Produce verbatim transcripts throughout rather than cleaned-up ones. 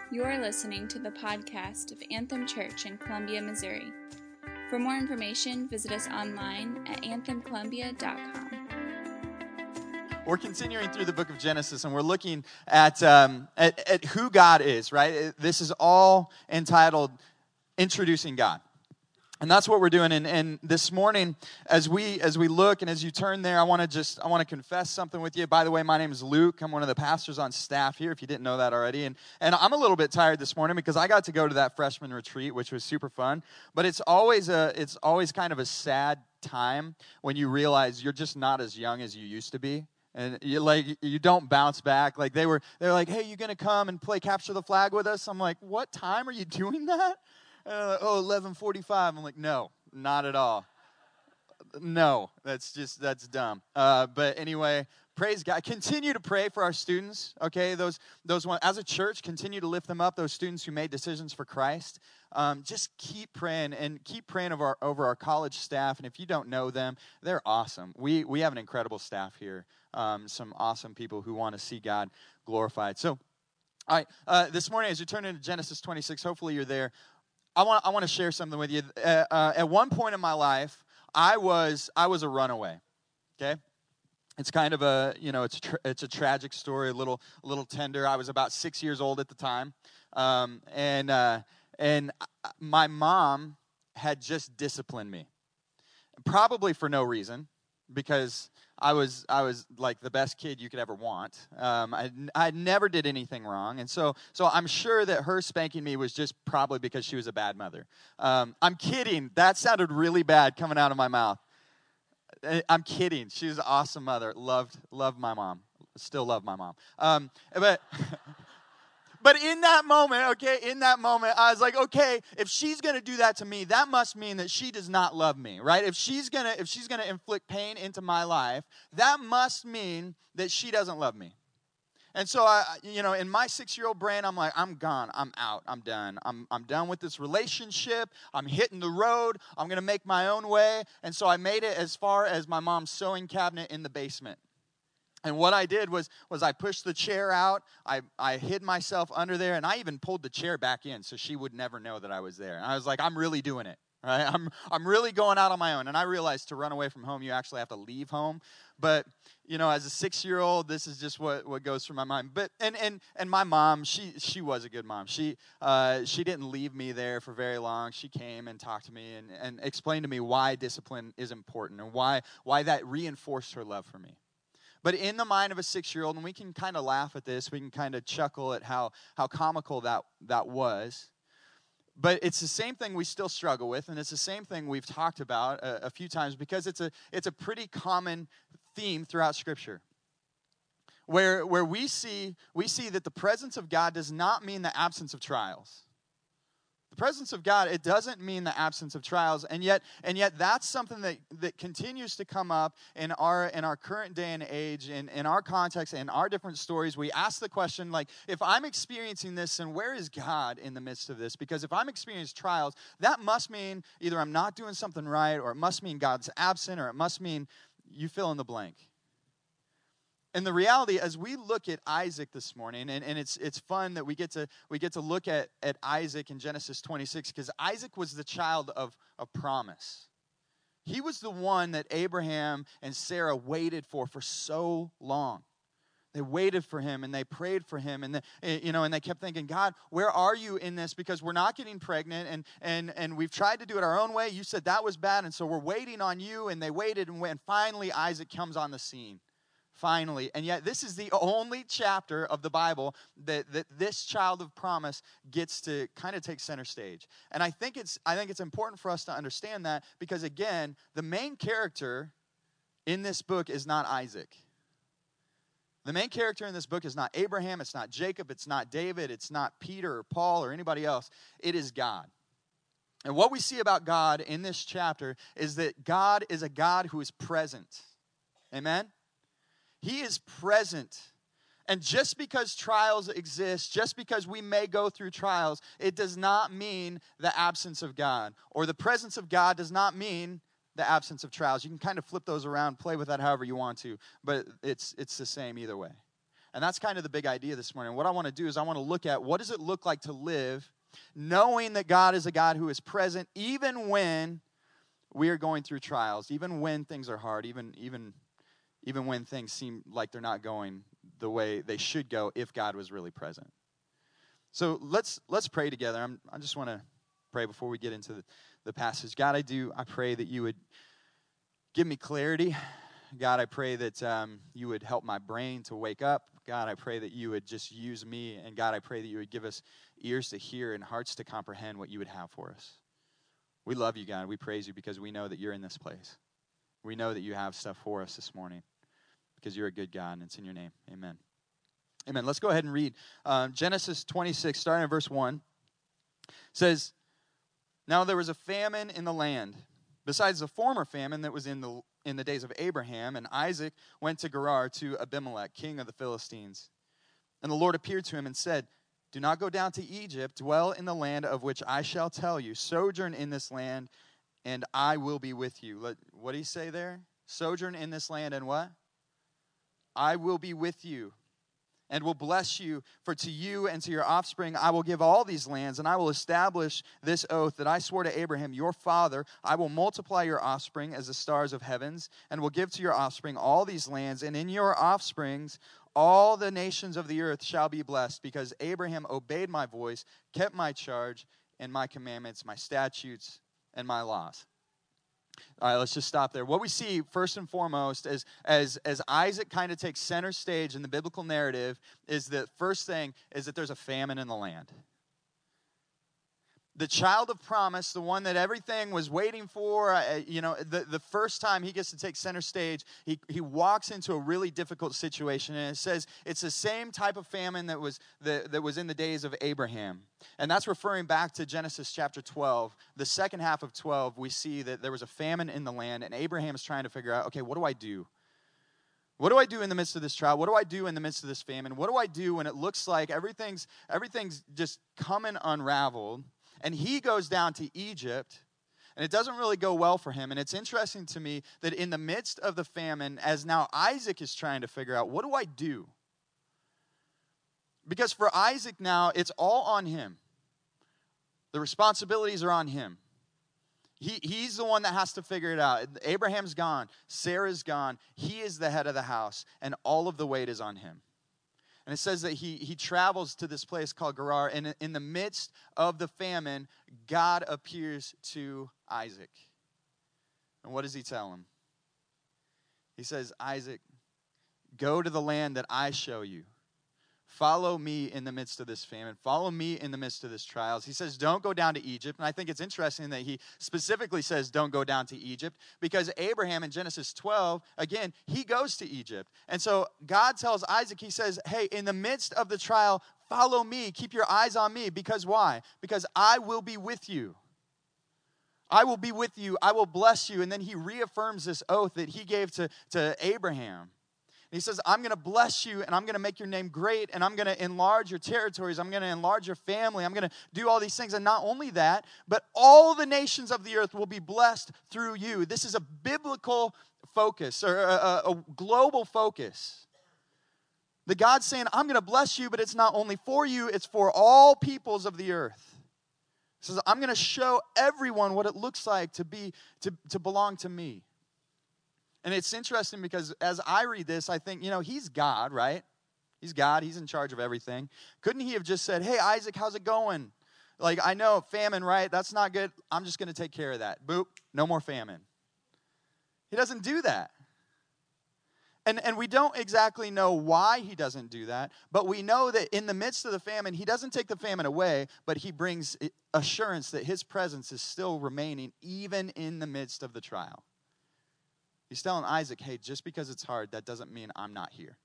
You are listening to the podcast of Anthem Church in Columbia, Missouri. For more information, visit us online at anthem columbia dot com. We're continuing through the book of Genesis, and we're looking at, um, at, at who God is, right? This is all entitled Introducing God. And that's what we're doing. And, and this morning, as we as we look and as you turn there, I want to just I want to confess something with you. By the way, my name is Luke. I'm one of the pastors on staff here, if you didn't know that already. And and I'm a little bit tired this morning because I got to go to that freshman retreat, which was super fun. But it's always a it's always kind of a sad time when you realize you're just not as young as you used to be. And you like you don't bounce back. Like they were they're like, hey, you gonna come and play capture the flag with us? I'm like, what time are you doing that? Uh, oh, eleven forty-five. I'm like, no, not at all. No, that's just, that's dumb. Uh, but anyway, praise God. Continue to pray for our students, okay? Those, those one, as a church, continue to lift them up, those students who made decisions for Christ. Um, just keep praying and keep praying over our, over our college staff. And if you don't know them, they're awesome. We, we have an incredible staff here, um, some awesome people who want to see God glorified. So, all right, uh, this morning as you turn into Genesis twenty-six, hopefully you're there. I want I want to share something with you. Uh, uh, at one point in my life, I was I was a runaway. Okay, it's kind of a you know it's tra- it's a tragic story, a little a little tender. I was about six years old at the time, um, and uh, and my mom had just disciplined me, probably for no reason, because I was I was like the best kid you could ever want. Um, I I never did anything wrong, and so so I'm sure that her spanking me was just probably because she was a bad mother. Um, I'm kidding. That sounded really bad coming out of my mouth. I'm kidding. She was an awesome mother. Loved loved my mom. Still love my mom. Um, but. But in that moment, okay, in that moment, I was like, okay, if she's going to do that to me, that must mean that she does not love me, right? If she's going to if she's going to inflict pain into my life, that must mean that she doesn't love me. And so, I, you know, in my six-year-old brain, I'm like, I'm gone. I'm out. I'm done. I'm I'm done with this relationship. I'm hitting the road. I'm going to make my own way. And so I made it as far as my mom's sewing cabinet in the basement. And what I did was was I pushed the chair out, I, I hid myself under there, and I even pulled the chair back in so she would never know that I was there. And I was like, I'm really doing it, right? I'm I'm really going out on my own. And I realized to run away from home, you actually have to leave home. But, you know, as a six-year-old, this is just what, what goes through my mind. But and and and my mom, she she was a good mom. She uh, she didn't leave me there for very long. She came and talked to me and, and explained to me why discipline is important and why why that reinforced her love for me. But in the mind of a six-year-old, and we can kind of laugh at this, we can kind of chuckle at how, how comical that, that was. But it's the same thing we still struggle with, and it's the same thing we've talked about a, a few times because it's a it's a pretty common theme throughout Scripture. Where where we see we see that the presence of God does not mean the absence of trials. The presence of God, it doesn't mean the absence of trials, and yet and yet that's something that, that continues to come up in our in our current day and age, in, in our context, in our different stories. We ask the question, like, if I'm experiencing this, then where is God in the midst of this? Because if I'm experiencing trials, that must mean either I'm not doing something right, or it must mean God's absent, or it must mean you fill in the blank. And the reality, as we look at Isaac this morning, and, and it's it's fun that we get to we get to look at, at Isaac in Genesis twenty-six, because Isaac was the child of a promise. He was the one that Abraham and Sarah waited for for so long. They waited for him, and they prayed for him, and the, you know, and they kept thinking, God, where are you in this? Because we're not getting pregnant, and and and we've tried to do it our own way. You said that was bad, and so we're waiting on you. And they waited, and, and finally Isaac comes on the scene. Finally, and yet this is the only chapter of the Bible that, that this child of promise gets to kind of take center stage. And I think it's I think it's important for us to understand that because, again, the main character in this book is not Isaac. The main character in this book is not Abraham, it's not Jacob, it's not David, it's not Peter or Paul or anybody else. It is God. And what we see about God in this chapter is that God is a God who is present. Amen? He is present. And just because trials exist, just because we may go through trials, it does not mean the absence of God. Or the presence of God does not mean the absence of trials. You can kind of flip those around, play with that however you want to, but it's it's the same either way. And that's kind of the big idea this morning. What I want to do is I want to look at what does it look like to live knowing that God is a God who is present even when we are going through trials, even when things are hard, even even even when things seem like they're not going the way they should go if God was really present. So let's let's pray together. I'm, I just want to pray before we get into the, the passage. God, I do, I pray that you would give me clarity. God, I pray that um, you would help my brain to wake up. God, I pray that you would just use me. And God, I pray that you would give us ears to hear and hearts to comprehend what you would have for us. We love you, God. We praise you because we know that you're in this place. We know that you have stuff for us this morning because you're a good God, and it's in your name. Amen. Amen. Let's go ahead and read um, Genesis twenty-six, starting at verse one. It says, "Now there was a famine in the land, besides the former famine that was in the in the days of Abraham, and Isaac went to Gerar to Abimelech, king of the Philistines. And the Lord appeared to him and said, 'Do not go down to Egypt, dwell in the land of which I shall tell you. Sojourn in this land, and I will be with you.'" Let, what did he say there? Sojourn in this land, and what? I will be with you, and will bless you, for to you and to your offspring I will give all these lands, and I will establish this oath that I swore to Abraham your father. I will multiply your offspring as the stars of heavens, and will give to your offspring all these lands, and in your offsprings all the nations of the earth shall be blessed, because Abraham obeyed my voice, kept my charge, and my commandments, my statutes, and my laws. All right, let's just stop there. What we see first and foremost is as, as Isaac kind of takes center stage in the biblical narrative is the first thing is that there's a famine in the land. The child of promise, the one that everything was waiting for, uh, you know, the, the first time he gets to take center stage, he, he walks into a really difficult situation. And it says it's the same type of famine that was the, that was in the days of Abraham. And that's referring back to Genesis chapter twelve. The second half of twelve, we see that there was a famine in the land, and Abraham is trying to figure out, okay, what do I do? What do I do in the midst of this trial? What do I do in the midst of this famine? What do I do when it looks like everything's everything's just coming unraveled? And he goes down to Egypt, and it doesn't really go well for him. And it's interesting to me that in the midst of the famine, as now Isaac is trying to figure out, what do I do? Because for Isaac now, it's all on him. The responsibilities are on him. He, he's the one that has to figure it out. Abraham's gone. Sarah's gone. He is the head of the house, and all of the weight is on him. And it says that he, he travels to this place called Gerar, and in the midst of the famine, God appears to Isaac. And what does he tell him? He says, "Isaac, go to the land that I show you. Follow me in the midst of this famine. Follow me in the midst of this trials." He says, don't go down to Egypt. And I think it's interesting that he specifically says, don't go down to Egypt, because Abraham in Genesis twelve, again, he goes to Egypt. And so God tells Isaac, he says, hey, in the midst of the trial, follow me. Keep your eyes on me. Because why? Because I will be with you. I will be with you. I will bless you. And then he reaffirms this oath that he gave to, to Abraham. He says, I'm going to bless you, and I'm going to make your name great, and I'm going to enlarge your territories. I'm going to enlarge your family. I'm going to do all these things. And not only that, but all the nations of the earth will be blessed through you. This is a biblical focus, or a, a, a global focus. The God's saying, I'm going to bless you, but it's not only for you, it's for all peoples of the earth. He says, I'm going to show everyone what it looks like to be to, to belong to me. And it's interesting because as I read this, I think, you know, he's God, right? He's God. He's in charge of everything. Couldn't he have just said, hey, Isaac, how's it going? Like, I know, famine, right? That's not good. I'm just going to take care of that. Boop, no more famine. He doesn't do that. And, and we don't exactly know why he doesn't do that, but we know that in the midst of the famine, he doesn't take the famine away, but he brings assurance that his presence is still remaining even in the midst of the trial. He's telling Isaac, hey, just because it's hard, that doesn't mean I'm not here.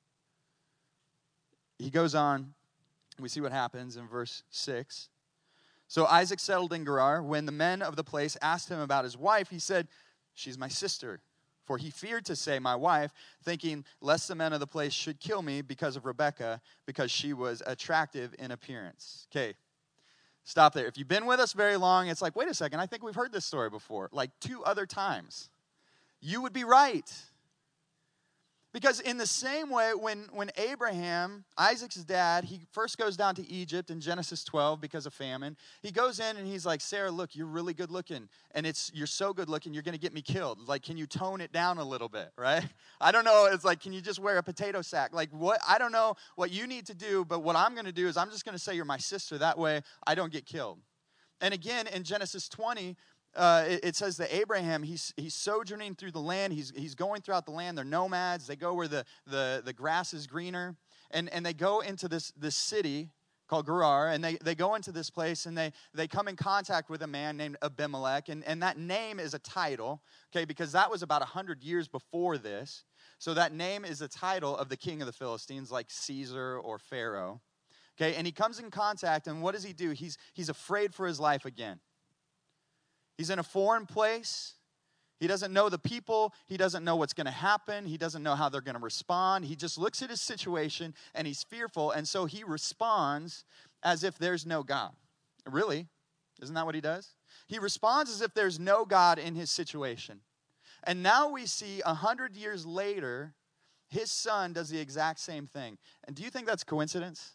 He goes on. We see what happens in verse six. So Isaac settled in Gerar. When the men of the place asked him about his wife, he said, she's my sister. For he feared to say my wife, thinking lest the men of the place should kill me because of Rebekah, because she was attractive in appearance. Okay, stop there. If you've been with us very long, it's like, wait a second, I think we've heard this story before, like two other times. You would be right. Because in the same way, when, when Abraham, Isaac's dad, he first goes down to Egypt in Genesis twelve because of famine. He goes in and he's like, Sarah, look, you're really good looking. And it's you're so good looking, you're going to get me killed. Like, can you tone it down a little bit, right? I don't know. It's like, can you just wear a potato sack? Like, what? I don't know what you need to do, but what I'm going to do is I'm just going to say you're my sister. That way I don't get killed. And again, in Genesis twenty, Uh, it, it says that Abraham, he's he's sojourning through the land. He's he's going throughout the land. They're nomads. They go where the, the, the grass is greener. And and they go into this, this city called Gerar. And they, they go into this place and they, they come in contact with a man named Abimelech. And, and that name is a title, okay, because that was about one hundred years before this. So that name is a title of the king of the Philistines, like Caesar or Pharaoh. Okay, and he comes in contact, and what does he do? He's he's afraid for his life again. He's in a foreign place. He doesn't know the people. He doesn't know what's going to happen. He doesn't know how they're going to respond. He just looks at his situation, and he's fearful, and so he responds as if there's no God. Really? Isn't that what he does? He responds as if there's no God in his situation. And now we see a hundred years later, his son does the exact same thing. And do you think that's coincidence?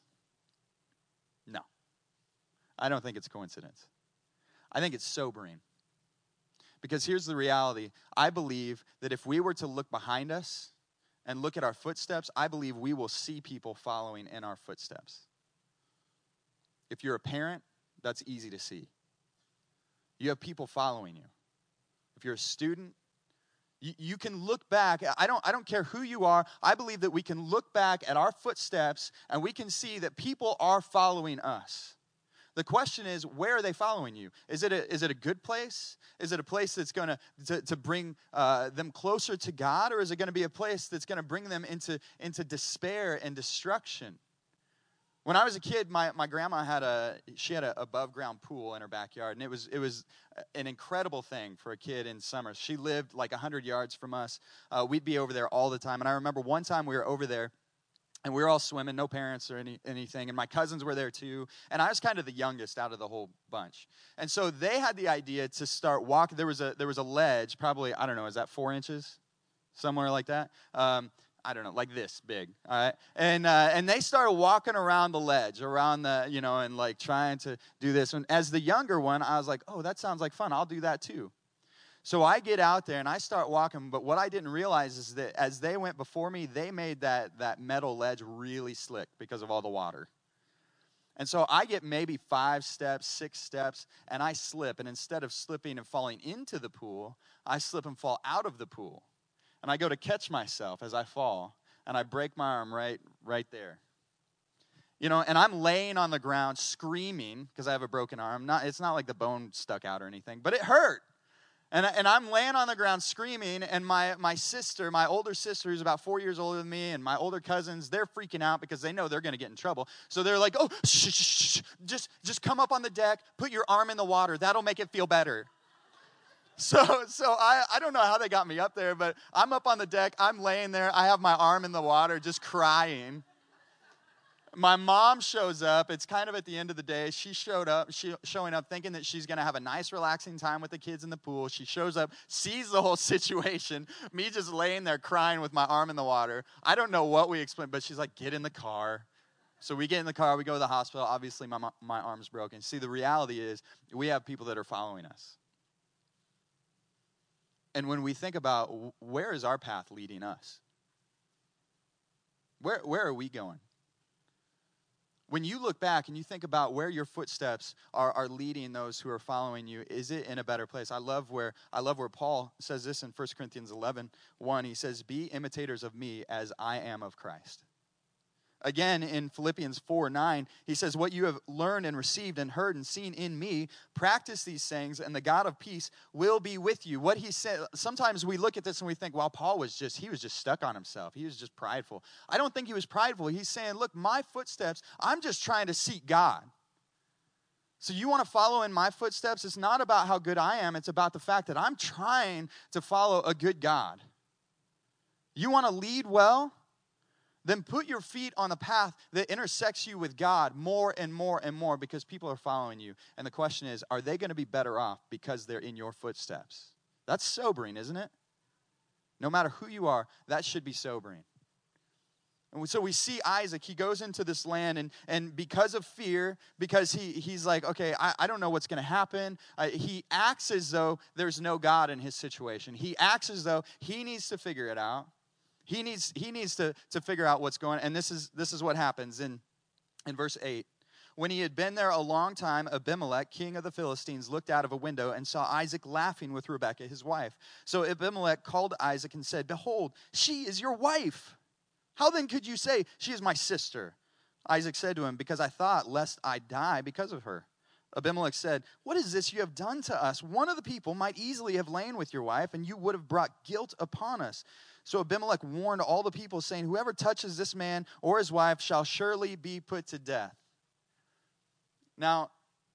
No. I don't think it's coincidence. I think it's sobering. Because here's the reality. I believe that if we were to look behind us and look at our footsteps, I believe we will see people following in our footsteps. If you're a parent, that's easy to see. You have people following you. If you're a student, you, you can look back. I don't, I don't care who you are. I believe that we can look back at our footsteps and we can see that people are following us. The question is, where are they following you? Is it a, is it a good place? Is it a place that's going to to bring uh, them closer to God? Or is it going to be a place that's going to bring them into, into despair and destruction? When I was a kid, my, my grandma had a, she had an above ground pool in her backyard. And it was, it was an incredible thing for a kid in summer. She lived like one hundred yards from us. Uh, we'd be over there all the time. And I remember one time we were over there. And we were all swimming, no parents or any, anything. And my cousins were there too. And I was kind of the youngest out of the whole bunch. And so they had the idea to start walking. There was a there was a ledge, probably, I don't know, is that four inches? Somewhere like that? Um, I don't know, like this big, all right? And uh, and they started walking around the ledge, around the, you know, and like trying to do this. And as the younger one, I was like, oh, that sounds like fun. I'll do that too. So I get out there and I start walking, but what I didn't realize is that as they went before me, they made that, that metal ledge really slick because of all the water. And so I get maybe five steps, six steps, and I slip. And instead of slipping and falling into the pool, I slip and fall out of the pool. And I go to catch myself as I fall, and I break my arm right, right there. You know, and I'm laying on the ground screaming because I have a broken arm. Not, it's not like the bone stuck out or anything, but it hurt. And, and I'm laying on the ground screaming, and my, my sister, my older sister, who's about four years older than me, and my older cousins, they're freaking out because they know they're going to get in trouble. So they're like, oh, shh, shh, shh, just, just come up on the deck, put your arm in the water. That'll make it feel better. So so I, I don't know how they got me up there, but I'm up on the deck. I'm laying there. I have my arm in the water just crying. My mom shows up. It's kind of at the end of the day. She showed up, she showing up thinking that she's going to have a nice, relaxing time with the kids in the pool. She shows up, sees the whole situation, me just laying there crying with my arm in the water. I don't know what we explained, but she's like, get in the car. So we get in the car. We go to the hospital. Obviously, my, my arm's broken. See, the reality is we have people that are following us. And when we think about where is our path leading us? Where, where are we going? When you look back and you think about where your footsteps are, are leading those who are following you, is it in a better place? I love where I love where Paul says this in First Corinthians eleven one. He says, be imitators of me as I am of Christ. Again, in Philippians four nine, he says, what you have learned and received and heard and seen in me, practice these things, and the God of peace will be with you. What he said, sometimes we look at this and we think, well, Paul was just, he was just stuck on himself. He was just prideful. I don't think he was prideful. He's saying, look, my footsteps, I'm just trying to seek God. So you want to follow in my footsteps? It's not about how good I am. It's about the fact that I'm trying to follow a good God. You want to lead well? Then put your feet on a path that intersects you with God more and more and more because people are following you. And the question is, are they going to be better off because they're in your footsteps? That's sobering, isn't it? No matter who you are, that should be sobering. And so we see Isaac, he goes into this land, and, and because of fear, because he, he's like, okay, I, I don't know what's going to happen. Uh, he acts as though there's no God in his situation. He acts as though he needs to figure it out. He needs, he needs to, to figure out what's going on. And this is, this is what happens in, in verse eight. When he had been there a long time, Abimelech, king of the Philistines, looked out of a window and saw Isaac laughing with Rebekah, his wife. So Abimelech called Isaac and said, behold, she is your wife. How then could you say, she is my sister? Isaac said to him, because I thought, lest I die because of her. Abimelech said, what is this you have done to us? One of the people might easily have lain with your wife, and you would have brought guilt upon us. So Abimelech warned all the people, saying, whoever touches this man or his wife shall surely be put to death. Now,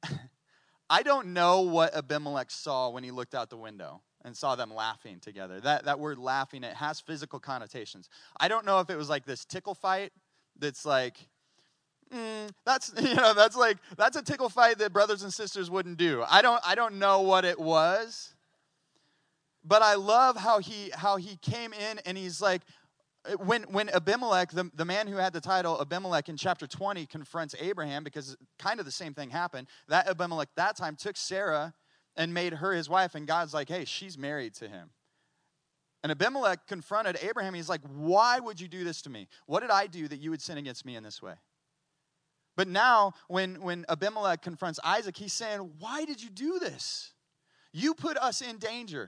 I don't know what Abimelech saw when he looked out the window and saw them laughing together. That, that word laughing, it has physical connotations. I don't know if it was like this tickle fight that's like, mm, that's, you know, that's like, that's a tickle fight that brothers and sisters wouldn't do. I don't, I don't know what it was, but I love how he, how he came in and he's like, When when Abimelech, the, the man who had the title Abimelech in chapter twenty, confronts Abraham, because kind of the same thing happened, that Abimelech that time took Sarah and made her his wife, and God's like, hey, she's married to him. And Abimelech confronted Abraham. He's like, why would you do this to me? What did I do that you would sin against me in this way? But now, when, when Abimelech confronts Isaac, he's saying, why did you do this? You put us in danger.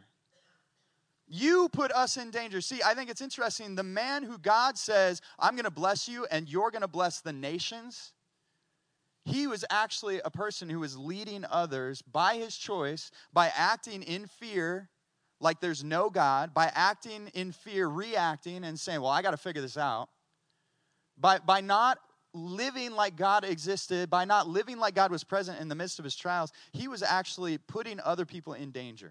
You put us in danger. See, I think it's interesting. The man who God says, I'm going to bless you and you're going to bless the nations, he was actually a person who was leading others by his choice, by acting in fear like there's no God, by acting in fear, reacting and saying, well, I got to figure this out. By, by not living like God existed, by not living like God was present in the midst of his trials, he was actually putting other people in danger.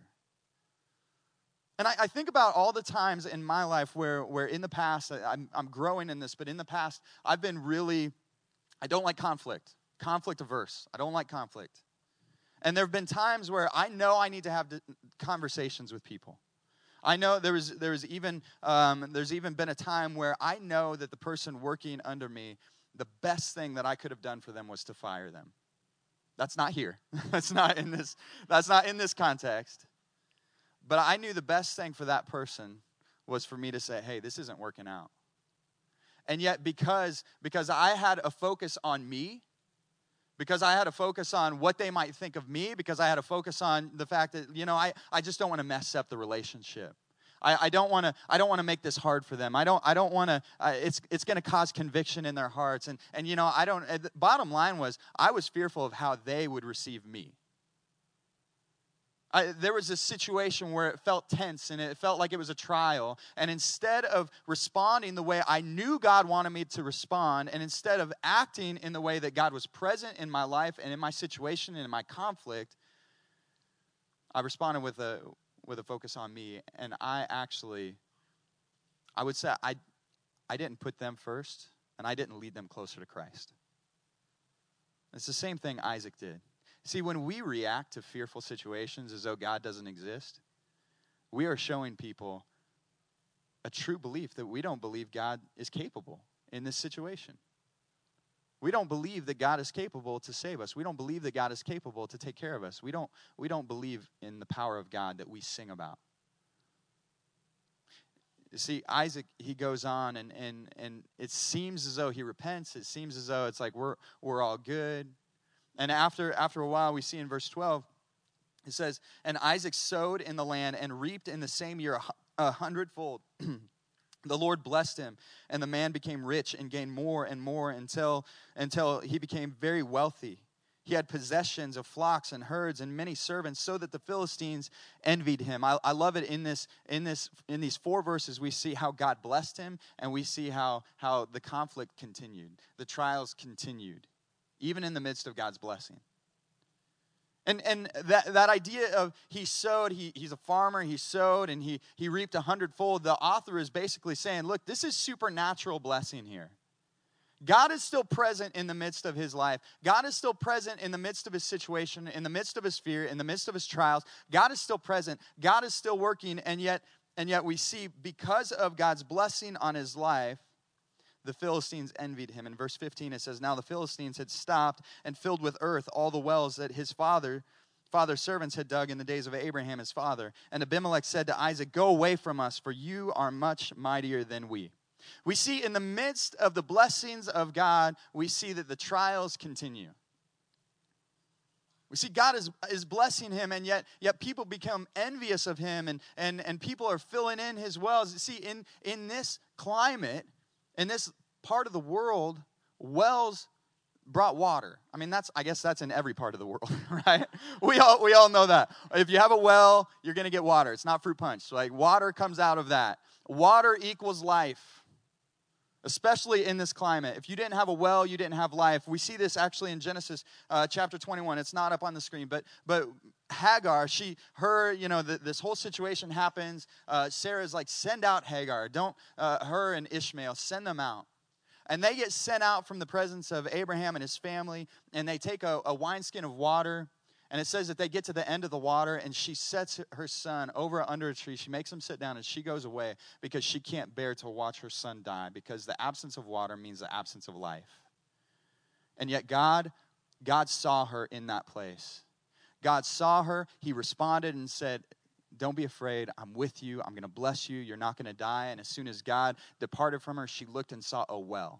And I, I think about all the times in my life where, where in the past, I'm, I'm growing in this, but in the past, I've been really, I don't like conflict, conflict averse. I don't like conflict. And there have been times where I know I need to have conversations with people. I know there was, there was even, um, there's even been a time where I know that the person working under me, the best thing that I could have done for them was to fire them. That's not here. That's not in this, that's not in this context. But I knew the best thing for that person was for me to say, hey, this isn't working out. And yet because, because I had a focus on me, because I had a focus on what they might think of me, because I had a focus on the fact that, you know, I, I just don't want to mess up the relationship. I, I don't want to I don't want to make this hard for them. I don't I don't want to uh, it's it's going to cause conviction in their hearts. And and you know, I don't uh, the bottom line was I was fearful of how they would receive me. I, there was a situation where it felt tense and it felt like it was a trial. And instead of responding the way I knew God wanted me to respond, and instead of acting in the way that God was present in my life and in my situation and in my conflict, I responded with a with a focus on me. And I actually, I would say I, I didn't put them first, and I didn't lead them closer to Christ. It's the same thing Isaac did. See, when we react to fearful situations as though God doesn't exist, we are showing people a true belief that we don't believe God is capable in this situation. We don't believe that God is capable to save us. We don't believe that God is capable to take care of us. We don't, we don't believe in the power of God that we sing about. You see, Isaac, he goes on, and, and, and it seems as though he repents. It seems as though it's like we're, we're all good. And after, after a while, we see in verse twelve, it says, and Isaac sowed in the land and reaped in the same year a hundredfold. The Lord blessed him, and the man became rich and gained more and more until, until he became very wealthy. He had possessions of flocks and herds and many servants, so that the Philistines envied him. I, I love it in this, in this, in these four verses. We see how God blessed him, and we see how, how the conflict continued, the trials continued, even in the midst of God's blessing. And and that, that idea of he sowed, he, he's a farmer, he sowed, and he, he reaped a hundredfold. The author is basically saying, look, this is supernatural blessing here. God is still present in the midst of his life. God is still present in the midst of his situation, in the midst of his fear, in the midst of his trials. God is still present. God is still working, and yet and yet we see because of God's blessing on his life, the Philistines envied him. In verse fifteen, it says, now the Philistines had stopped and filled with earth all the wells that his father, father's servants had dug in the days of Abraham his father. And Abimelech said to Isaac, go away from us, for you are much mightier than we. We see in the midst of the blessings of God, we see that the trials continue. We see God is, is blessing him, and yet, yet people become envious of him, and, and, and people are filling in his wells. See, in, in this climate, in this part of the world, wells brought water. I mean, that's I guess that's in every part of the world, right? We all we all know that. If you have a well, you're going to get water. It's not fruit punch. Like, water comes out of that. Water equals life, especially in this climate. If you didn't have a well, you didn't have life. We see this actually in Genesis uh, chapter twenty-one. It's not up on the screen, but but Hagar, she, her, you know, the, this whole situation happens. Uh, Sarah's like, send out Hagar. Don't, uh, her and Ishmael, send them out. And they get sent out from the presence of Abraham and his family, and they take a, a wineskin of water, and it says that they get to the end of the water, and she sets her son over under a tree. She makes him sit down, and she goes away because she can't bear to watch her son die, because the absence of water means the absence of life. And yet God, God saw her in that place. God saw her. He responded and said, don't be afraid. I'm with you. I'm going to bless you. You're not going to die. And as soon as God departed from her, she looked and saw a well.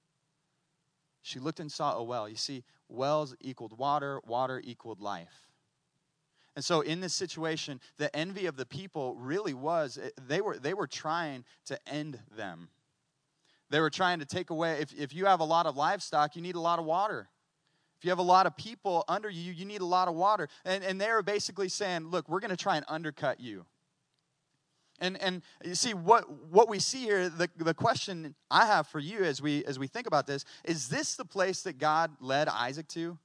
She looked and saw a well. You see, wells equaled water. Water equaled life. And so in this situation, the envy of the people really was, they were, they were trying to end them. They were trying to take away, if, if you have a lot of livestock, you need a lot of water. If you have a lot of people under you, you need a lot of water. And, and they're basically saying, look, we're going to try and undercut you. And and you see, what, what we see here, the, the question I have for you as we as we think about this, is this the place that God led Isaac to?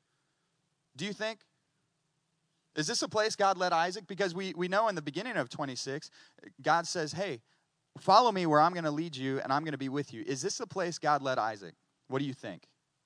Do you think? Is this a place God led Isaac? Because we, we know in the beginning of twenty-six, God says, hey, follow me where I'm going to lead you, and I'm going to be with you. Is this the place God led Isaac? What do you think?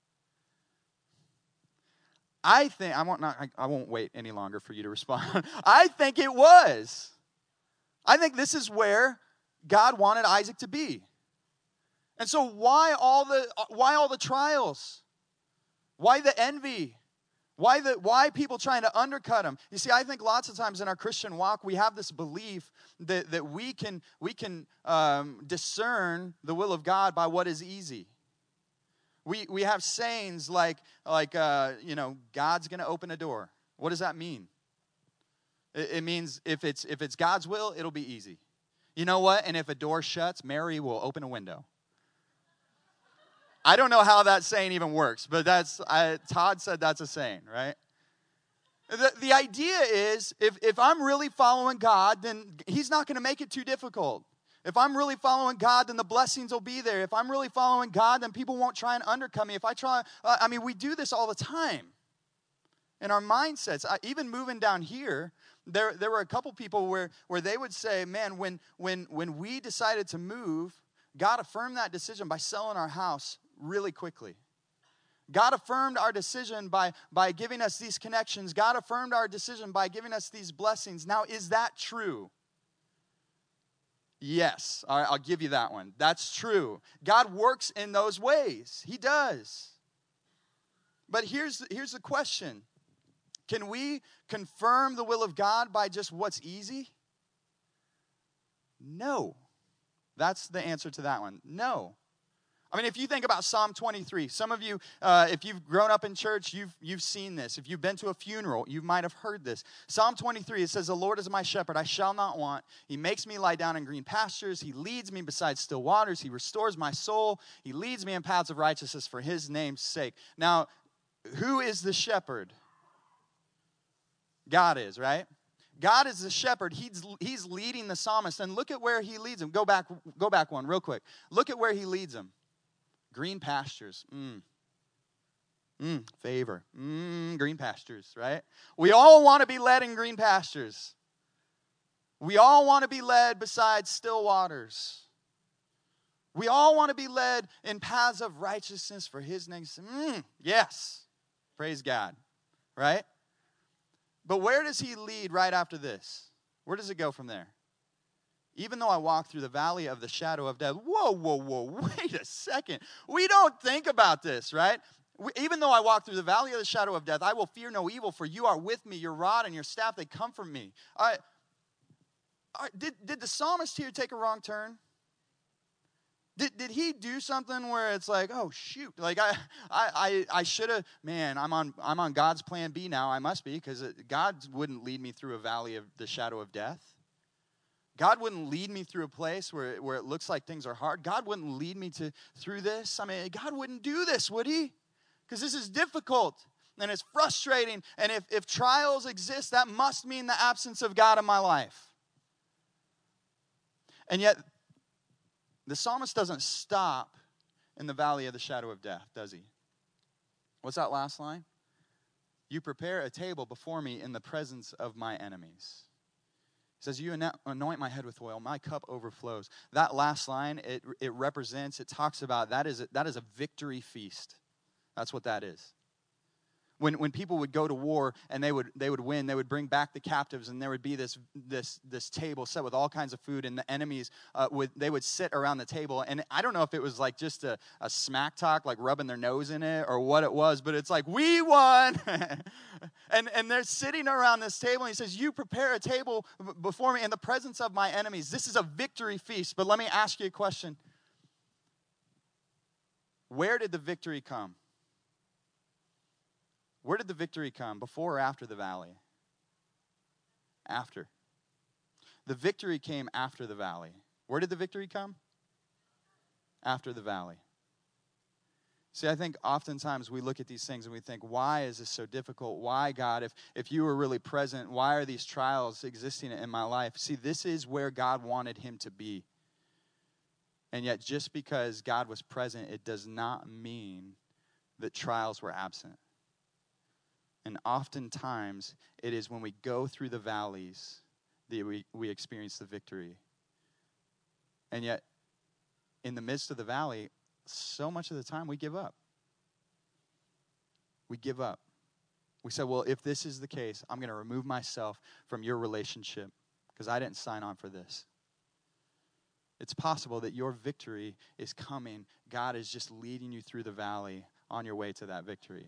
I think, I won't, not, I, I won't wait any longer for you to respond. I think it was. I think this is where God wanted Isaac to be. And so why all the, why all the trials? Why the envy? Why the, why people trying to undercut him? You see, I think lots of times in our Christian walk, we have this belief that, that we can, we can um, discern the will of God by what is easy. We we have sayings like, like uh, you know, God's going to open a door. What does that mean? It, it means if it's if it's God's will, it'll be easy. You know what? And if a door shuts, Mary will open a window. I don't know how that saying even works, but that's I, Todd said that's a saying, right? The, the idea is if, if I'm really following God, then he's not going to make it too difficult. If I'm really following God, then the blessings will be there. If I'm really following God, then people won't try and undercut me. If I try, uh, I mean, we do this all the time in our mindsets. I, even moving down here, there there were a couple people where, where they would say, man, when, when, when we decided to move, God affirmed that decision by selling our house really quickly. God affirmed our decision by, by giving us these connections. God affirmed our decision by giving us these blessings. Now, is that true? Yes, all right, I'll give you that one. That's true. God works in those ways. He does. But here's, here's the question. Can we confirm the will of God by just what's easy? No. That's the answer to that one. No. I mean, if you think about Psalm twenty-three, some of you, uh, if you've grown up in church, you've you've seen this. If you've been to a funeral, you might have heard this. Psalm twenty-three, it says, the Lord is my shepherd, I shall not want. He makes me lie down in green pastures. He leads me beside still waters. He restores my soul. He leads me in paths of righteousness for his name's sake. Now, who is the shepherd? God is, right? God is the shepherd. He's, he's leading the psalmist. And look at where he leads him. Go back, go back one real quick. Look at where he leads him. Green pastures. Mm. Mm, favor. Mm, green pastures, right? We all want to be led in green pastures. We all want to be led beside still waters. We all want to be led in paths of righteousness for his name's sake. Mm, yes. Praise God. Right? But where does he lead right after this? Where does it go from there? Even though I walk through the valley of the shadow of death. Whoa, whoa, whoa, wait a second. We don't think about this, right? We, even though I walk through the valley of the shadow of death, I will fear no evil, for you are with me. Your rod and your staff, they comfort me. All right. All right. Did, did the psalmist here take a wrong turn? Did, did he do something where it's like, oh, shoot, like I I, I, I should have, man, I'm on I'm on God's plan B now. I must be, because God wouldn't lead me through a valley of the shadow of death. God wouldn't lead me through a place where, where it looks like things are hard. God wouldn't lead me to through this. I mean, God wouldn't do this, would he? Because this is difficult and it's frustrating. And if, if trials exist, that must mean the absence of God in my life. And yet, the psalmist doesn't stop in the valley of the shadow of death, does he? What's that last line? You prepare a table before me in the presence of my enemies. He says, you anoint my head with oil, my cup overflows. That last line, it, it represents, it talks about, that is, a, that is a victory feast. That's what that is. When when people would go to war and they would they would win, they would bring back the captives, and there would be this this this table set with all kinds of food, and the enemies uh, would they would sit around the table. And I don't know if it was like just a, a smack talk, like rubbing their nose in it, or what it was, but it's like, we won. and and they're sitting around this table, and he says, you prepare a table before me in the presence of my enemies. This is a victory feast. But let me ask you a question. Where did the victory come? Where did the victory come? Before or after the valley? After. The victory came after the valley. Where did the victory come? After the valley. See, I think oftentimes we look at these things and we think, why is this so difficult? Why, God, if, if you were really present, why are these trials existing in my life? See, this is where God wanted him to be. And yet, just because God was present, it does not mean that trials were absent. And oftentimes, it is when we go through the valleys that we, we experience the victory. And yet, in the midst of the valley, so much of the time we give up. We give up. We say, well, if this is the case, I'm going to remove myself from your relationship because I didn't sign on for this. It's possible that your victory is coming. God is just leading you through the valley on your way to that victory.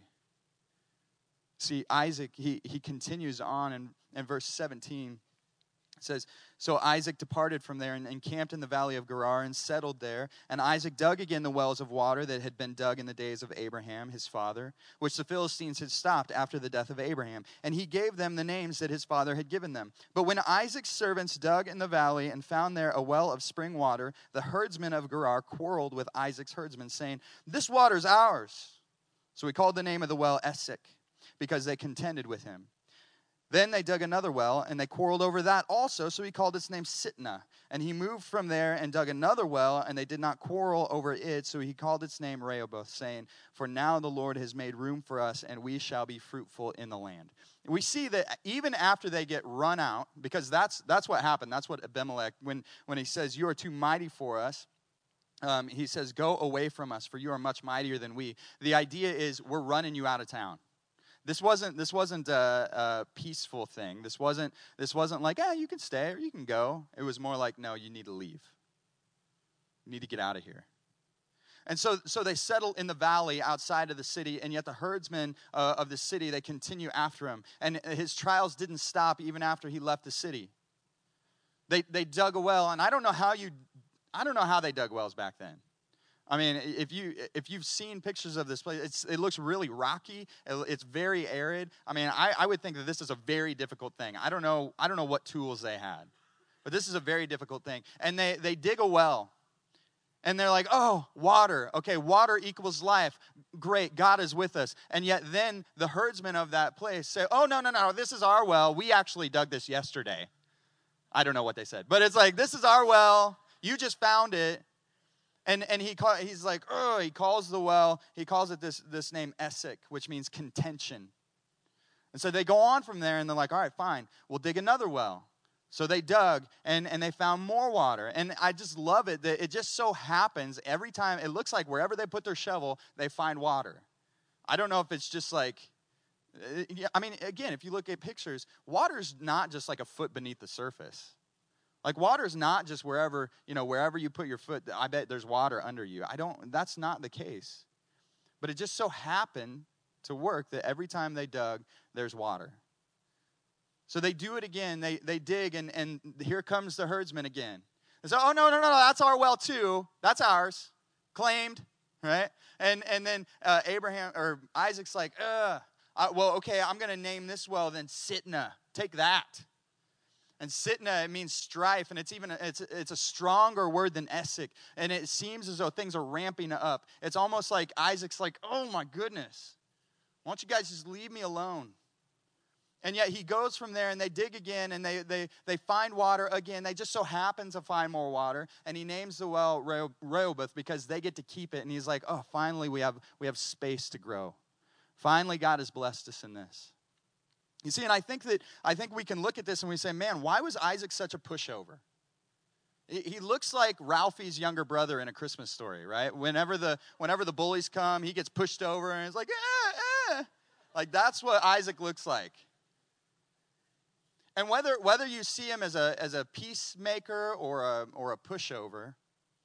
See, Isaac, he, he continues on in, in verse seventeen. It says, so Isaac departed from there and encamped in the valley of Gerar and settled there. And Isaac dug again the wells of water that had been dug in the days of Abraham, his father, which the Philistines had stopped after the death of Abraham. And he gave them the names that his father had given them. But when Isaac's servants dug in the valley and found there a well of spring water, the herdsmen of Gerar quarreled with Isaac's herdsmen, saying, this water is ours. So he called the name of the well Esek, because they contended with him. Then they dug another well, and they quarreled over that also, so he called its name Sitnah. And he moved from there and dug another well, and they did not quarrel over it, so he called its name Rehoboth, saying, for now the Lord has made room for us, and we shall be fruitful in the land. We see that even after they get run out, because that's that's what happened, that's what Abimelech, when, when he says, you are too mighty for us, um, he says, go away from us, for you are much mightier than we. The idea is, we're running you out of town. This wasn't this wasn't a, a peaceful thing. This wasn't this wasn't like, ah, you can stay or you can go. It was more like, no, you need to leave. You need to get out of here. And so so they settle in the valley outside of the city, and yet the herdsmen uh, of the city, they continue after him. And his trials didn't stop even after he left the city. They they dug a well, and I don't know how you I don't know how they dug wells back then. I mean, if you if you've seen pictures of this place, it's, it looks really rocky. It's very arid. I mean, I, I would think that this is a very difficult thing. I don't know. I don't know what tools they had, but this is a very difficult thing. And they they dig a well, and they're like, oh, water. Okay, water equals life. Great, God is with us. And yet then the herdsmen of that place say, oh no no no, this is our well. We actually dug this yesterday. I don't know what they said, but it's like, this is our well. You just found it. And and he call, he's like, oh, he calls the well, he calls it this, this name Esek, which means contention. And so they go on from there, and they're like, all right, fine, we'll dig another well. So they dug, and, and they found more water. And I just love it that it just so happens every time, it looks like wherever they put their shovel, they find water. I don't know if it's just like, I mean, again, if you look at pictures, water's not just like a foot beneath the surface. Like water is not just wherever, you know, wherever you put your foot, I bet there's water under you. I don't, that's not the case. But it just so happened to work that every time they dug, there's water. So they do it again. They they dig, and, and here comes the herdsman again. They say, oh, no, no, no, no, that's our well too. That's ours. Claimed, right? And and then uh, Abraham, or Isaac's like, uh, uh, well, okay, I'm going to name this well then Sitnah. Take that. And Sitnah, it means strife, and it's even a, it's it's a stronger word than Essek, and it seems as though things are ramping up. It's almost like Isaac's like, oh my goodness, why don't you guys just leave me alone? And yet he goes from there, and they dig again, and they they they find water again. They just so happen to find more water, and he names the well Rehoboth because they get to keep it. And he's like, oh, finally we have we have space to grow. Finally, God has blessed us in this. You see, and I think that I think we can look at this and we say, man, why was Isaac such a pushover? He looks like Ralphie's younger brother in A Christmas Story, right? Whenever the whenever the bullies come, he gets pushed over and it's like, eh, eh. Like that's what Isaac looks like. And whether whether you see him as a as a peacemaker or a or a pushover,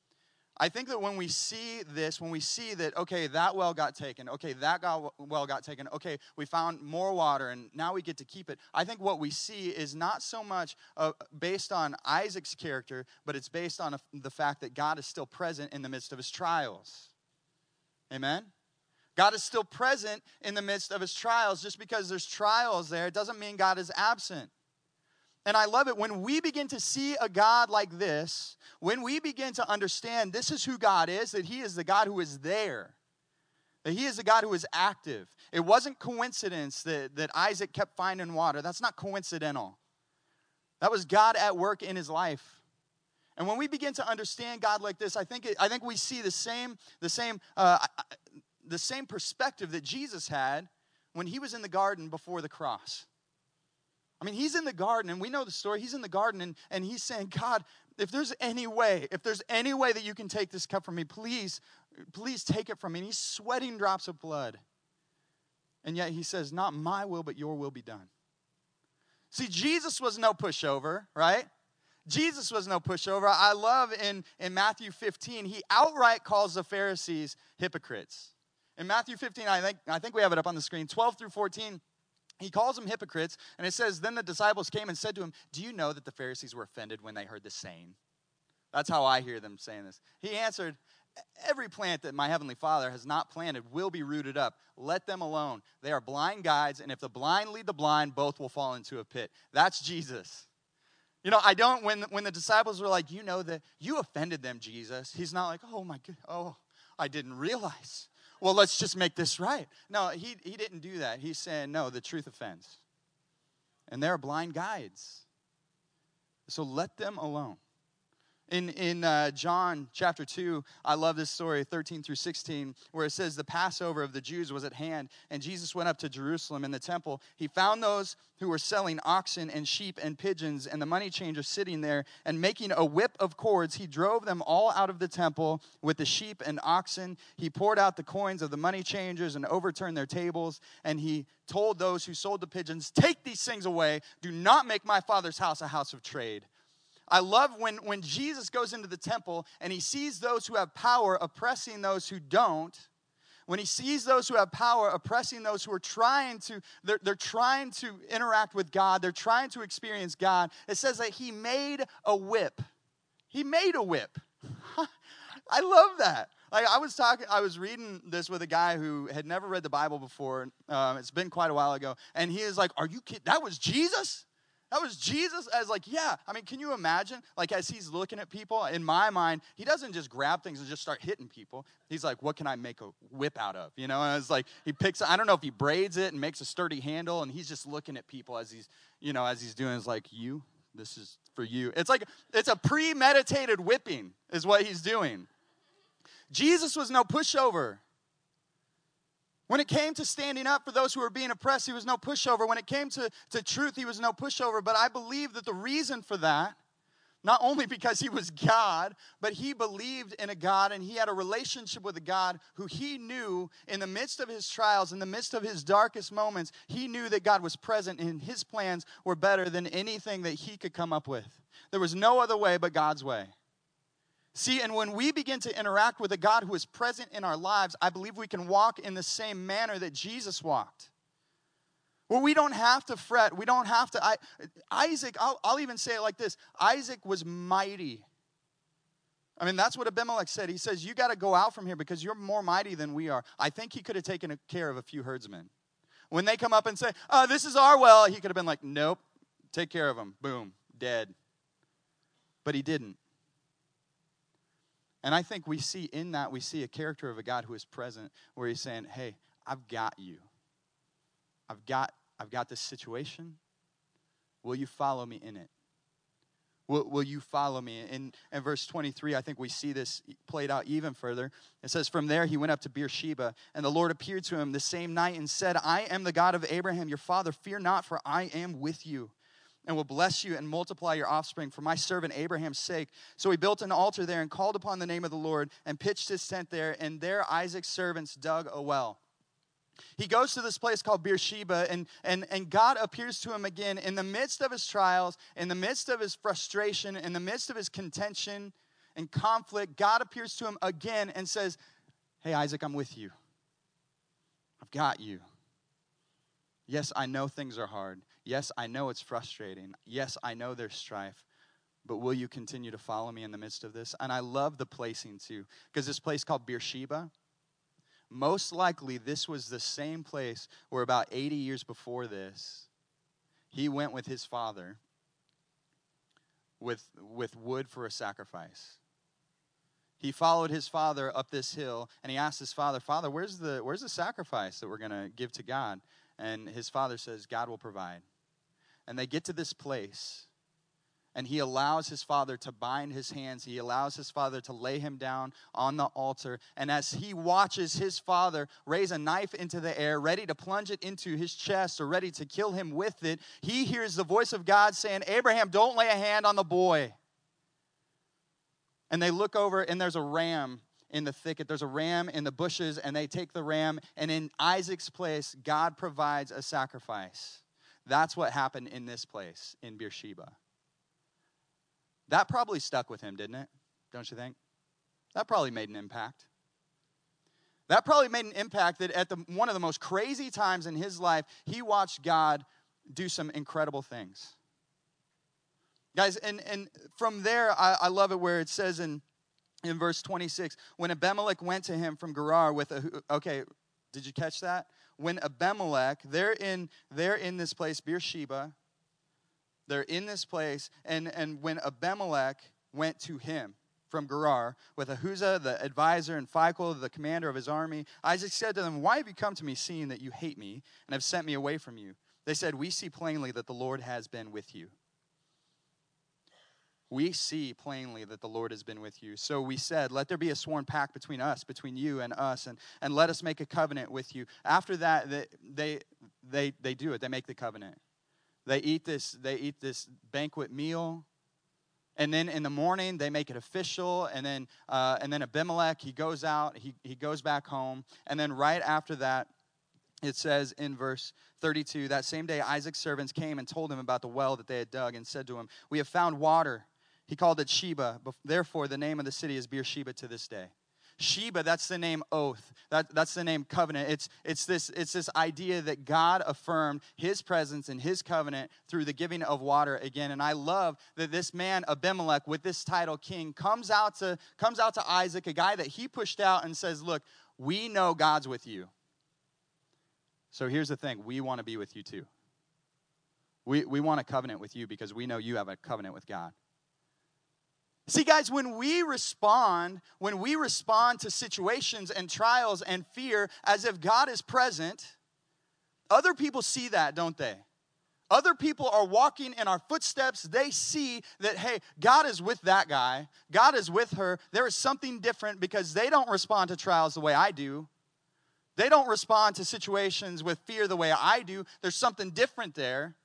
I think that when we see this, when we see that, okay, that well got taken, okay, that got, well got taken, okay, we found more water, and now we get to keep it. I think what we see is not so much uh, based on Isaac's character, but it's based on a, the fact that God is still present in the midst of his trials. Amen? God is still present in the midst of his trials. Just because there's trials there, it doesn't mean God is absent. And I love it when we begin to see a God like this, when we begin to understand this is who God is, that he is the God who is there, that he is the God who is active. It wasn't coincidence that, that Isaac kept finding water. That's not coincidental. That was God at work in his life. And when we begin to understand God like this, I think it, I think we see the same the same uh, the same perspective that Jesus had when he was in the garden before the cross. I mean, he's in the garden, and we know the story. He's in the garden, and, and he's saying, God, if there's any way, if there's any way that you can take this cup from me, please, please take it from me. And he's sweating drops of blood. And yet he says, not my will, but your will be done. See, Jesus was no pushover, right? Jesus was no pushover. I love in, in Matthew fifteen, he outright calls the Pharisees hypocrites. In Matthew fifteen, I think, I think we have it up on the screen, twelve through fourteen, he calls them hypocrites, and it says, then the disciples came and said to him, do you know that the Pharisees were offended when they heard this saying? That's how I hear them saying this. He answered, every plant that my heavenly Father has not planted will be rooted up. Let them alone. They are blind guides, and if the blind lead the blind, both will fall into a pit. That's Jesus. You know, I don't, when, when the disciples were like, you know that you offended them, Jesus. He's not like, oh my God, oh, I didn't realize. Well, let's just make this right. No, he, he didn't do that. He's saying, no, the truth offends. And they're blind guides. So let them alone. In in uh, John chapter two, I love this story, thirteen through sixteen, where it says the Passover of the Jews was at hand, and Jesus went up to Jerusalem in the temple. He found those who were selling oxen and sheep and pigeons, and the money changers sitting there, and making a whip of cords, he drove them all out of the temple with the sheep and oxen. He poured out the coins of the money changers and overturned their tables, and he told those who sold the pigeons, take these things away. Do not make my Father's house a house of trade. I love when, when Jesus goes into the temple and he sees those who have power oppressing those who don't. When he sees those who have power oppressing those who are trying to, they're, they're trying to interact with God. They're trying to experience God. It says that he made a whip. He made a whip. I love that. Like I was talking, I was reading this with a guy who had never read the Bible before. Um, it's been quite a while ago. And he is like, are you kidding? That was Jesus? That was Jesus. I was like, yeah. I mean, can you imagine? Like, as he's looking at people, in my mind, he doesn't just grab things and just start hitting people. He's like, what can I make a whip out of? You know, and it's like, he picks, I don't know if he braids it and makes a sturdy handle, and he's just looking at people as he's, you know, as he's doing. It's like, you, this is for you. It's like, it's a premeditated whipping is what he's doing. Jesus was no pushover. When it came to standing up for those who were being oppressed, he was no pushover. When it came to, to truth, he was no pushover. But I believe that the reason for that Not only because he was God, but he believed in a God and he had a relationship with a God who he knew in the midst of his trials, in the midst of his darkest moments, he knew that God was present and his plans were better than anything that he could come up with. There was no other way but God's way. See, and when we begin to interact with a God who is present in our lives, I believe we can walk in the same manner that Jesus walked. Well, we don't have to fret. We don't have to. I, Isaac, I'll, I'll even say it like this. Isaac was mighty. I mean, that's what Abimelech said. He says, you got to go out from here because you're more mighty than we are. I think he could have taken care of a few herdsmen. When they come up and say, oh, this is our well, he could have been like, nope, take care of them. Boom, dead. But he didn't. And I think we see in that, we see a character of a God who is present where he's saying, hey, I've got you. I've got, I've got this situation. Will you follow me in it? Will, will you follow me? In, in verse twenty-three, I think we see this played out even further. It says, from there he went up to Beersheba, and the Lord appeared to him the same night and said, I am the God of Abraham, your father. Fear not, for I am with you, and will bless you and multiply your offspring for my servant Abraham's sake. So he built an altar there and called upon the name of the Lord and pitched his tent there, and there Isaac's servants dug a well. He goes to this place called Beersheba, and, and, and God appears to him again in the midst of his trials, in the midst of his frustration, in the midst of his contention and conflict. God appears to him again and says, hey, Isaac, I'm with you. I've got you. Yes, I know things are hard. Yes, I know it's frustrating. Yes, I know there's strife. But will you continue to follow me in the midst of this? And I love the placing too, because this place called Beersheba, most likely, this was the same place where about eighty years before this, he went with his father with, with wood for a sacrifice. He followed his father up this hill, and he asked his father, Father, where's the, where's the sacrifice that we're going to give to God? And his father says, God will provide. And they get to this place, and he allows his father to bind his hands. He allows his father to lay him down on the altar. And as he watches his father raise a knife into the air, ready to plunge it into his chest or ready to kill him with it, he hears the voice of God saying, Abraham, don't lay a hand on the boy. And they look over, and there's a ram in the thicket. There's a ram in the bushes, and they take the ram. And in Isaac's place, God provides a sacrifice. That's what happened in this place in Beersheba. That probably stuck with him, didn't it? Don't you think? That probably made an impact. That probably made an impact that at the, one of the most crazy times in his life, he watched God do some incredible things. Guys, and, and from there, I, I love it where it says in, in verse twenty-six, when Abimelech went to him from Gerar with a, okay, did you catch that? When Abimelech, they're in, they're in this place, Beersheba, they're in this place, and, and when Abimelech went to him from Gerar with Ahuzah, the advisor, and Phicol, the commander of his army, Isaac said to them, why have you come to me, seeing that you hate me and have sent me away from you? They said, we see plainly that the Lord has been with you. We see plainly that the Lord has been with you. So we said, let there be a sworn pact between us, between you and us, and, and let us make a covenant with you. After that, they, they, they, they do it. They make the covenant. They eat this, they eat this banquet meal, and then in the morning they make it official. And then, uh, and then Abimelech, he goes out, he he goes back home, and then right after that, it says in verse thirty-two, that same day Isaac's servants came and told him about the well that they had dug, and said to him, "We have found water." He called it Sheba. Therefore, the name of the city is Beersheba to this day. Sheba, that's the name oath. That, that's the name covenant. It's, it's, this, it's this idea that God affirmed his presence and his covenant through the giving of water again. And I love that this man, Abimelech, with this title king, comes out to, comes out to Isaac, a guy that he pushed out, and says, look, we know God's with you. So here's the thing. We want to be with you too. We, we want a covenant with you because we know you have a covenant with God. See, guys, when we respond, when we respond to situations and trials and fear as if God is present, other people see that, don't they? Other people are walking in our footsteps. They see that, hey, God is with that guy. God is with her. There is something different because they don't respond to trials the way I do. They don't respond to situations with fear the way I do. There's something different there.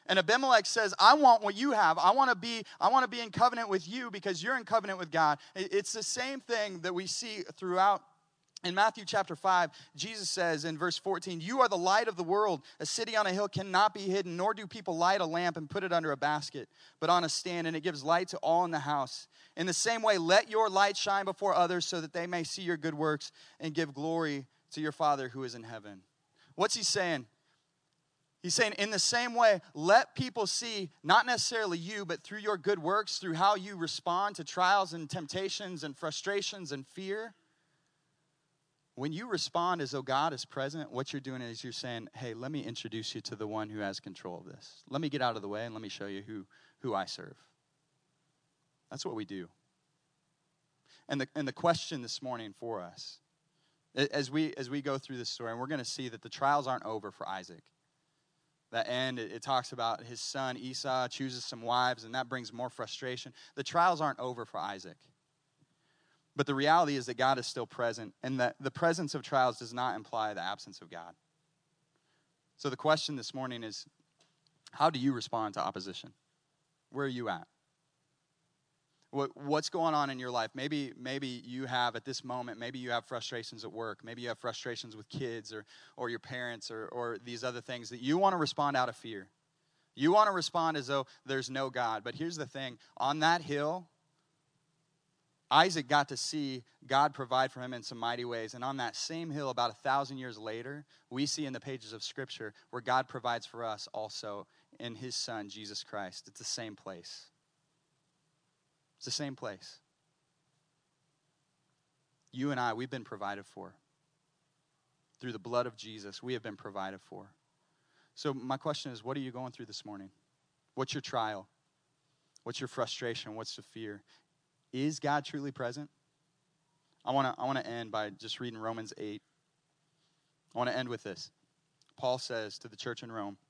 And Abimelech says, I want what you have. I want to be, I want to be in covenant with you because you're in covenant with God. It's the same thing that we see throughout. In Matthew chapter five, Jesus says in verse fourteen, you are the light of the world. A city on a hill cannot be hidden, nor do people light a lamp and put it under a basket, but on a stand, and it gives light to all in the house. In the same way, let your light shine before others so that they may see your good works and give glory to your Father who is in heaven. What's he saying? He's saying, in the same way, let people see, not necessarily you, but through your good works, through how you respond to trials and temptations and frustrations and fear. When you respond as though God is present, what you're doing is you're saying, hey, let me introduce you to the one who has control of this. Let me get out of the way and let me show you who, who I serve. That's what we do. And the, and the question this morning for us, as we, as we go through this story, and we're going to see that the trials aren't over for Isaac. That end, it, it talks about his son Esau chooses some wives, and that brings more frustration. The trials aren't over for Isaac. But the reality is that God is still present, and that the presence of trials does not imply the absence of God. So the question this morning is, how do you respond to opposition? Where are you at? What, what's going on in your life? Maybe, maybe you have at this moment, maybe you have frustrations at work. Maybe you have frustrations with kids or, or your parents or, or these other things that you want to respond out of fear. You want to respond as though there's no God. But here's the thing. On that hill, Isaac got to see God provide for him in some mighty ways. And on that same hill, about a thousand years later, we see in the pages of Scripture where God provides for us also in his Son, Jesus Christ. It's the same place. It's the same place. You and I, we've been provided for. Through the blood of Jesus, we have been provided for. So my question is, what are you going through this morning? What's your trial? What's your frustration? What's the fear? Is God truly present? I want to I want to end by just reading Romans eight. I want to end with this. Paul says to the church in Rome,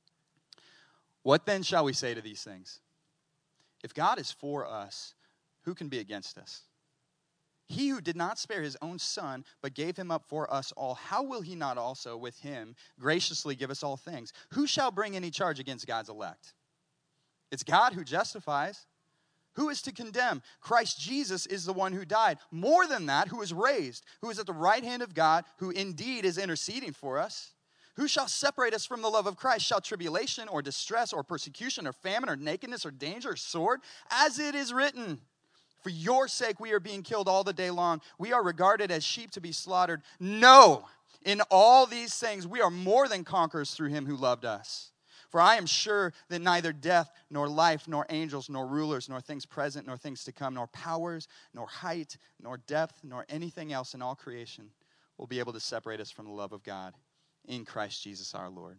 what then shall we say to these things? If God is for us, who can be against us? He who did not spare his own son, but gave him up for us all, how will he not also with him graciously give us all things? Who shall bring any charge against God's elect? It's God who justifies. Who is to condemn? Christ Jesus is the one who died. More than that, who is raised, who is at the right hand of God, who indeed is interceding for us. Who shall separate us from the love of Christ? Shall tribulation or distress or persecution or famine or nakedness or danger or sword? As it is written, for your sake we are being killed all the day long. We are regarded as sheep to be slaughtered. No, in all these things we are more than conquerors through him who loved us. For I am sure that neither death, nor life, nor angels, nor rulers, nor things present, nor things to come, nor powers, nor height, nor depth, nor anything else in all creation will be able to separate us from the love of God in Christ Jesus our Lord.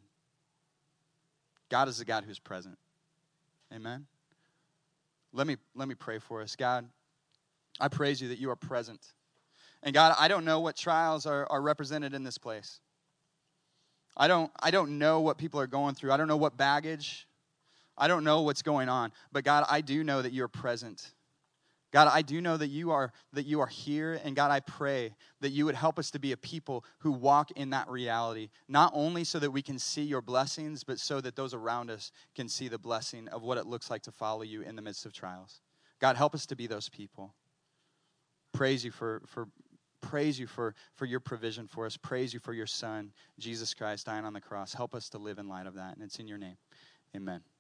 God is the God who's present. Amen? Let me, let me pray for us. God, I praise you that you are present. And God, I don't know what trials are, are represented in this place. I don't, I don't know what people are going through. I don't know what baggage. I don't know what's going on. But God, I do know that you're present. God, I do know that you are that you are here, and God, I pray that you would help us to be a people who walk in that reality, not only so that we can see your blessings, but so that those around us can see the blessing of what it looks like to follow you in the midst of trials. God, help us to be those people. Praise you for, for praise you for, for your provision for us. Praise you for your Son, Jesus Christ, dying on the cross. Help us to live in light of that, and it's in your name. Amen.